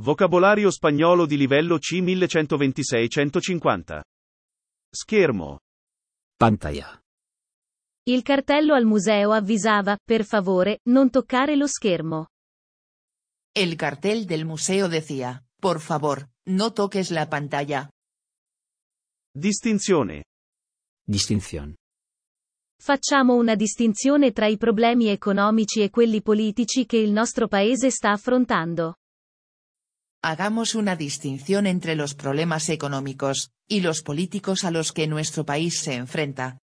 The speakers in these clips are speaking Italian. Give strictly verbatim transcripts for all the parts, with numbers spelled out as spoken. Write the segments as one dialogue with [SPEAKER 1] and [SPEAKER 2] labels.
[SPEAKER 1] Vocabolario spagnolo di livello C millecentoventisei centocinquanta. Schermo.
[SPEAKER 2] Pantalla.
[SPEAKER 3] Il cartello al museo avvisava, per favore, non toccare lo schermo.
[SPEAKER 4] El cartel del museo decía, por favor, no toques la pantalla.
[SPEAKER 1] Distinzione.
[SPEAKER 2] Distinción.
[SPEAKER 3] Facciamo una distinzione tra i problemi economici e quelli politici che il nostro paese sta affrontando.
[SPEAKER 4] Hagamos una distinción entre los problemas económicos y los políticos a los que nuestro país se enfrenta.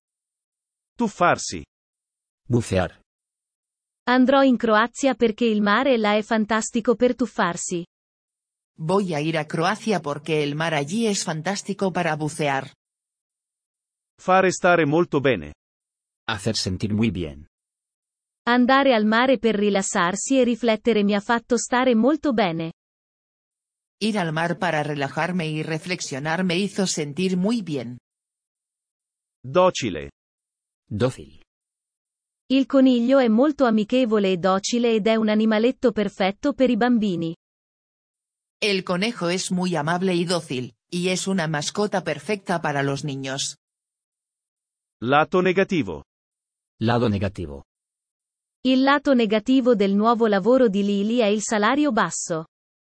[SPEAKER 1] Tuffarsi.
[SPEAKER 2] Bucear.
[SPEAKER 3] Andrò in Croazia perché il mare là è fantastico per tuffarsi.
[SPEAKER 4] Voy a ir a Croacia porque el mar allí es fantástico para bucear.
[SPEAKER 1] Fare stare molto bene.
[SPEAKER 2] Hacer sentir muy bien.
[SPEAKER 3] Andare al mare per rilassarsi e riflettere mi ha fatto stare molto bene.
[SPEAKER 4] Ir al mar para relajarme y reflexionar me hizo sentir muy bien.
[SPEAKER 1] Docile.
[SPEAKER 2] Dócil.
[SPEAKER 3] Il coniglio è molto amichevole e docile ed è un animaletto perfetto per i bambini.
[SPEAKER 4] El conejo es muy amable y dócil, y es una mascota perfecta para los niños.
[SPEAKER 1] Lato negativo.
[SPEAKER 2] Lado negativo.
[SPEAKER 3] Il lato negativo del nuovo lavoro di Lily è il salario basso.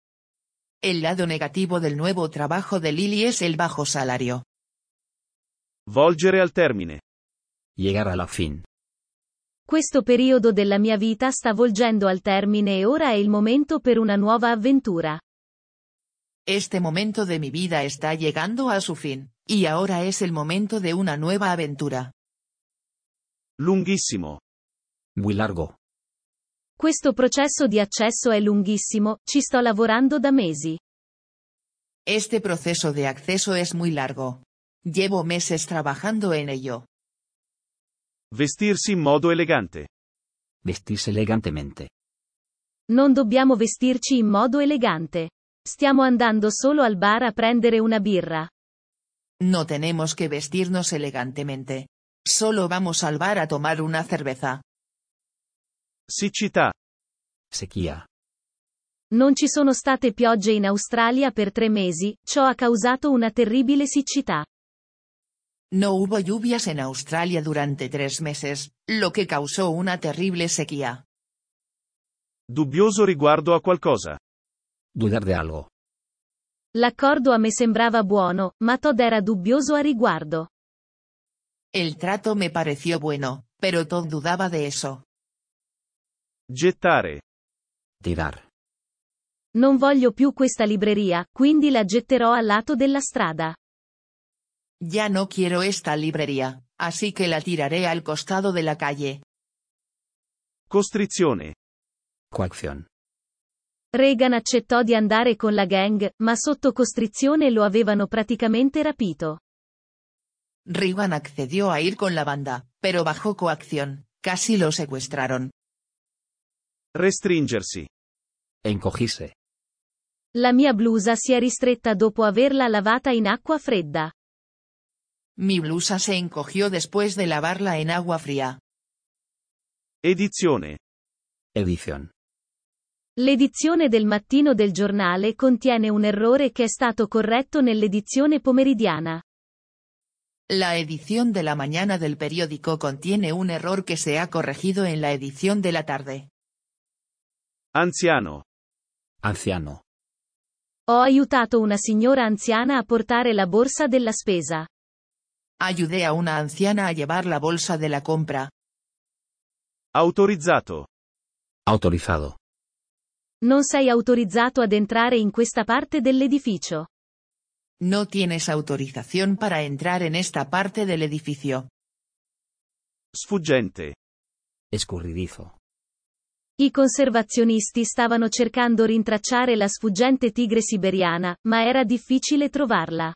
[SPEAKER 4] El lado negativo del nuevo trabajo de Lily es el bajo salario.
[SPEAKER 1] Volgere al termine.
[SPEAKER 2] Llegar a la fin.
[SPEAKER 3] Questo periodo della mia vita sta volgendo al termine e ora è il momento per una nuova avventura.
[SPEAKER 4] Este momento de mi vida está llegando a su fin, y ahora es el momento de una nueva aventura.
[SPEAKER 1] Lunghissimo.
[SPEAKER 2] Muy largo.
[SPEAKER 3] Questo processo di accesso è lunghissimo, ci sto lavorando da mesi.
[SPEAKER 4] Este proceso de acceso es muy largo. Llevo meses trabajando en ello.
[SPEAKER 1] Vestirsi in modo elegante.
[SPEAKER 2] Vestirse elegantemente.
[SPEAKER 3] Non dobbiamo vestirci in modo elegante. Stiamo andando solo al bar a prendere una birra.
[SPEAKER 4] No tenemos que vestirnos elegantemente. Solo vamos al bar a tomar una cerveza.
[SPEAKER 1] Siccità.
[SPEAKER 2] Sequía.
[SPEAKER 3] Non ci sono state piogge in Australia per tre mesi, ciò ha causato una terribile siccità.
[SPEAKER 4] No hubo lluvias en Australia durante tres meses, lo que causó una terrible sequía.
[SPEAKER 1] Dubbioso riguardo a qualcosa.
[SPEAKER 2] Dudar de algo.
[SPEAKER 3] L'accordo a me sembrava buono, ma Todd era dubbioso a riguardo.
[SPEAKER 4] El trato me pareció bueno, pero Todd dudaba de eso.
[SPEAKER 1] Gettare.
[SPEAKER 2] Tirar.
[SPEAKER 3] Non voglio più questa libreria, quindi la getterò al lato della strada.
[SPEAKER 4] Ya no quiero esta librería, así que la tiraré al costado de la calle.
[SPEAKER 1] Costrizione.
[SPEAKER 2] Coacción.
[SPEAKER 3] Reagan accettò di andare con la gang, ma sotto costrizione lo avevano praticamente rapito.
[SPEAKER 4] Reagan accedió a ir con la banda, pero bajo coacción, casi lo secuestraron.
[SPEAKER 1] Restringersi.
[SPEAKER 2] Encogirse.
[SPEAKER 3] La mia blusa si è ristretta dopo averla lavata in acqua fredda.
[SPEAKER 4] Mi blusa se encogió después de lavarla en agua fría.
[SPEAKER 1] Edizione.
[SPEAKER 2] Edición.
[SPEAKER 3] L'edizione del mattino del giornale contiene un errore che è stato corretto nell'edizione pomeridiana.
[SPEAKER 4] La edición de la mañana del periódico contiene un error que se ha corregido en la edición de la tarde.
[SPEAKER 1] Anziano.
[SPEAKER 2] Anciano.
[SPEAKER 3] Ho aiutato una signora anziana a portare la borsa della spesa.
[SPEAKER 4] Ayudé a una anciana a llevar la bolsa de la compra.
[SPEAKER 1] Autorizzato.
[SPEAKER 2] Autorizado.
[SPEAKER 3] Non sei autorizzato ad entrare in questa parte dell'edificio.
[SPEAKER 4] No tienes autorización para entrar en esta parte del edificio.
[SPEAKER 1] Sfuggente.
[SPEAKER 2] Escurridizo.
[SPEAKER 3] I conservazionisti stavano cercando rintracciare la sfuggente tigre siberiana, ma era difficile trovarla.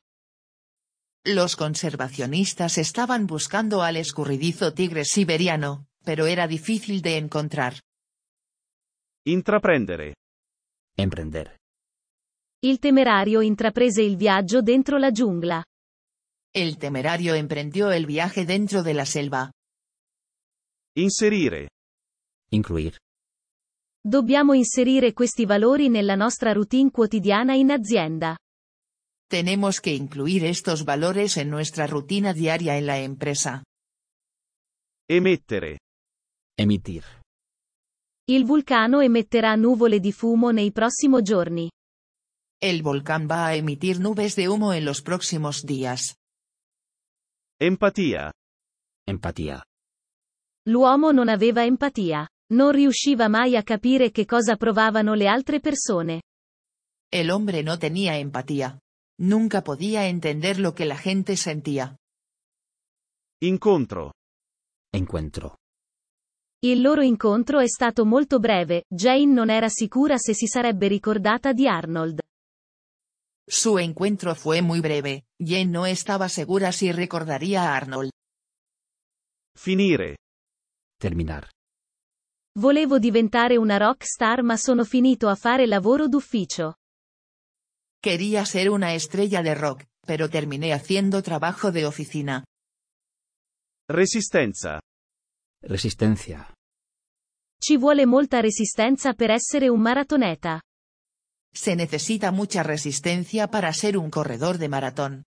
[SPEAKER 4] Los conservacionistas estaban buscando al escurridizo tigre siberiano, pero era difícil de encontrar.
[SPEAKER 1] Intraprendere.
[SPEAKER 2] Emprender.
[SPEAKER 3] Il temerario intraprese il viaggio dentro la giungla.
[SPEAKER 4] El temerario emprendió el viaje dentro de la selva.
[SPEAKER 1] Inserire.
[SPEAKER 2] Incluir.
[SPEAKER 3] Dobbiamo inserire questi valori nella nostra routine quotidiana in azienda.
[SPEAKER 4] Tenemos que incluir estos valores en nuestra rutina diaria en la empresa.
[SPEAKER 1] Emettere.
[SPEAKER 2] Emitir.
[SPEAKER 3] Il vulcano emetterà nuvole di fumo nei prossimi giorni.
[SPEAKER 4] El volcán va a emitir nubes de humo en los próximos días.
[SPEAKER 1] Empatia.
[SPEAKER 2] Empatía.
[SPEAKER 3] L'uomo non aveva empatia. Non riusciva mai a capire che cosa provavano le altre persone.
[SPEAKER 4] El hombre no tenía empatía. Nunca podía entender lo que la gente sentía.
[SPEAKER 1] Incontro.
[SPEAKER 2] Encuentro.
[SPEAKER 3] Il loro incontro è stato molto breve, Jane non era sicura se si sarebbe ricordata di Arnold.
[SPEAKER 4] Su encuentro fue muy breve, Jane no estaba segura si recordaría a Arnold.
[SPEAKER 1] Finire.
[SPEAKER 2] Terminar.
[SPEAKER 3] Volevo diventare una rock star ma sono finito a fare lavoro d'ufficio.
[SPEAKER 4] Quería ser una estrella de rock, pero terminé haciendo trabajo de oficina.
[SPEAKER 1] Resistenza.
[SPEAKER 2] Resistencia.
[SPEAKER 3] Ci vuole molta resistenza per essere un maratoneta.
[SPEAKER 4] Se necesita mucha resistencia para ser un corredor de maratón.